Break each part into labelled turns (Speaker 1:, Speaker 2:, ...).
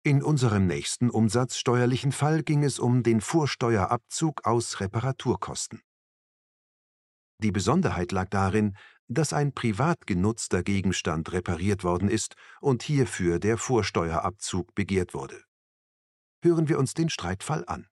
Speaker 1: In unserem nächsten umsatzsteuerlichen Fall ging es um den Vorsteuerabzug aus Reparaturkosten. Die Besonderheit lag darin, dass ein privat genutzter Gegenstand repariert worden ist und hierfür der Vorsteuerabzug begehrt wurde. Hören wir uns den Streitfall an.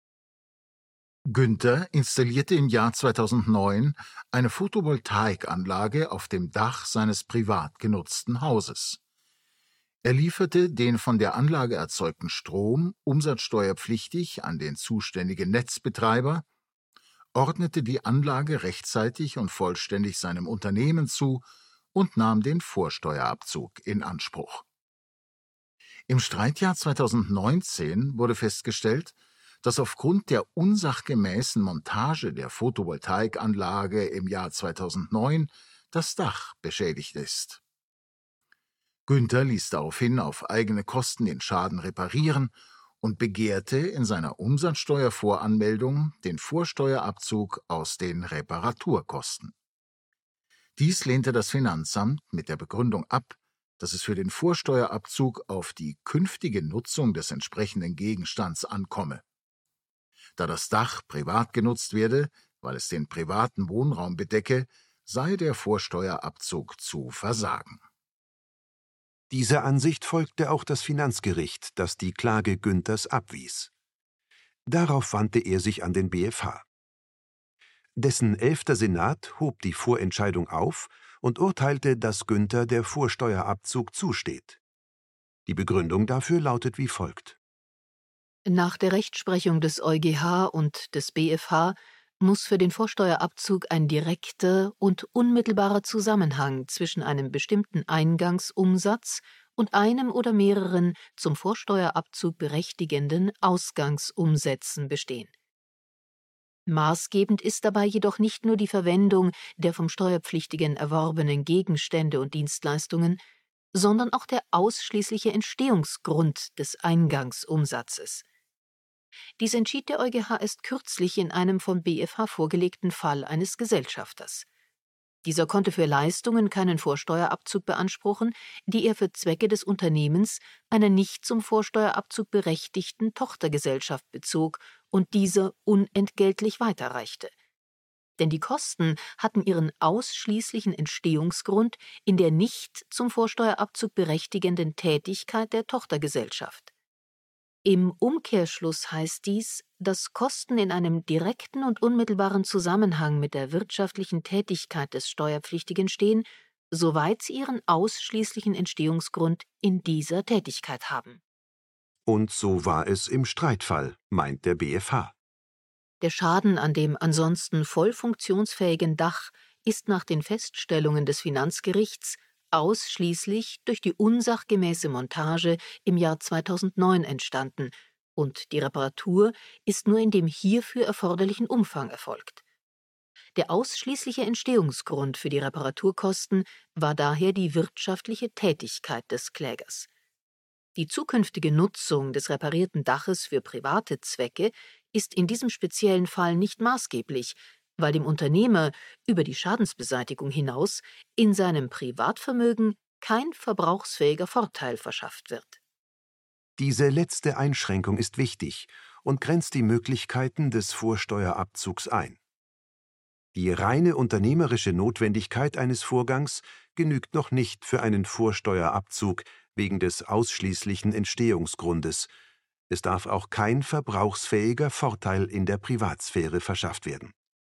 Speaker 2: Günther installierte im Jahr 2009 eine Photovoltaikanlage auf dem Dach seines privat genutzten Hauses. Er lieferte den von der Anlage erzeugten Strom umsatzsteuerpflichtig an den zuständigen Netzbetreiber, ordnete die Anlage rechtzeitig und vollständig seinem Unternehmen zu und nahm den Vorsteuerabzug in Anspruch. Im Streitjahr 2019 wurde festgestellt, dass aufgrund der unsachgemäßen Montage der Photovoltaikanlage im Jahr 2009 das Dach beschädigt ist. Günther ließ daraufhin auf eigene Kosten den Schaden reparieren und begehrte in seiner Umsatzsteuervoranmeldung den Vorsteuerabzug aus den Reparaturkosten. Dies lehnte das Finanzamt mit der Begründung ab, dass es für den Vorsteuerabzug auf die künftige Nutzung des entsprechenden Gegenstands ankomme. Da das Dach privat genutzt werde, weil es den privaten Wohnraum bedecke, sei der Vorsteuerabzug zu versagen.
Speaker 1: Dieser Ansicht folgte auch das Finanzgericht, das die Klage Günthers abwies. Darauf wandte er sich an den BfH. Dessen 11. Senat hob die Vorentscheidung auf und urteilte, dass Günther der Vorsteuerabzug zusteht. Die Begründung dafür lautet wie folgt:
Speaker 3: Nach der Rechtsprechung des EuGH und des BfH muss für den Vorsteuerabzug ein direkter und unmittelbarer Zusammenhang zwischen einem bestimmten Eingangsumsatz und einem oder mehreren zum Vorsteuerabzug berechtigenden Ausgangsumsätzen bestehen. Maßgebend ist dabei jedoch nicht nur die Verwendung der vom Steuerpflichtigen erworbenen Gegenstände und Dienstleistungen, sondern auch der ausschließliche Entstehungsgrund des Eingangsumsatzes. Dies entschied der EuGH erst kürzlich in einem vom BfH vorgelegten Fall eines Gesellschafters. Dieser konnte für Leistungen keinen Vorsteuerabzug beanspruchen, die er für Zwecke des Unternehmens einer nicht zum Vorsteuerabzug berechtigten Tochtergesellschaft bezog und dieser unentgeltlich weiterreichte. Denn die Kosten hatten ihren ausschließlichen Entstehungsgrund in der nicht zum Vorsteuerabzug berechtigenden Tätigkeit der Tochtergesellschaft. Im Umkehrschluss heißt dies, dass Kosten in einem direkten und unmittelbaren Zusammenhang mit der wirtschaftlichen Tätigkeit des Steuerpflichtigen stehen, soweit sie ihren ausschließlichen Entstehungsgrund in dieser Tätigkeit haben.
Speaker 1: Und so war es im Streitfall, meint der BfH.
Speaker 3: Der Schaden an dem ansonsten voll funktionsfähigen Dach ist nach den Feststellungen des Finanzgerichts ausschließlich durch die unsachgemäße Montage im Jahr 2009 entstanden und die Reparatur ist nur in dem hierfür erforderlichen Umfang erfolgt. Der ausschließliche Entstehungsgrund für die Reparaturkosten war daher die wirtschaftliche Tätigkeit des Klägers. Die zukünftige Nutzung des reparierten Daches für private Zwecke ist in diesem speziellen Fall nicht maßgeblich, weil dem Unternehmer über die Schadensbeseitigung hinaus in seinem Privatvermögen kein verbrauchsfähiger Vorteil verschafft wird.
Speaker 1: Diese letzte Einschränkung ist wichtig und grenzt die Möglichkeiten des Vorsteuerabzugs ein. Die reine unternehmerische Notwendigkeit eines Vorgangs genügt noch nicht für einen Vorsteuerabzug wegen des ausschließlichen Entstehungsgrundes. Es darf auch kein verbrauchsfähiger Vorteil in der Privatsphäre verschafft werden.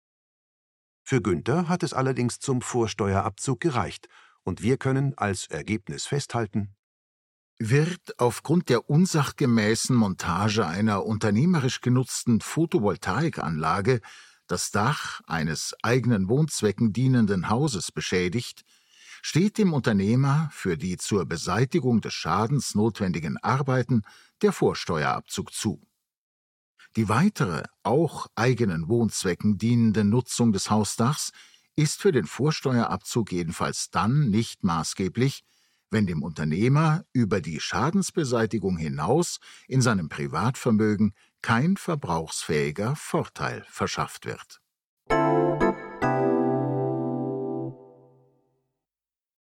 Speaker 1: Für Günther hat es allerdings zum Vorsteuerabzug gereicht und wir können als Ergebnis festhalten:
Speaker 2: Wird aufgrund der unsachgemäßen Montage einer unternehmerisch genutzten Photovoltaikanlage das Dach eines eigenen Wohnzwecken dienenden Hauses beschädigt, steht dem Unternehmer für die zur Beseitigung des Schadens notwendigen Arbeiten der Vorsteuerabzug zu. Die weitere, auch eigenen Wohnzwecken dienende Nutzung des Hausdachs ist für den Vorsteuerabzug jedenfalls dann nicht maßgeblich, wenn dem Unternehmer über die Schadensbeseitigung hinaus in seinem Privatvermögen kein verbrauchsfähiger Vorteil verschafft wird.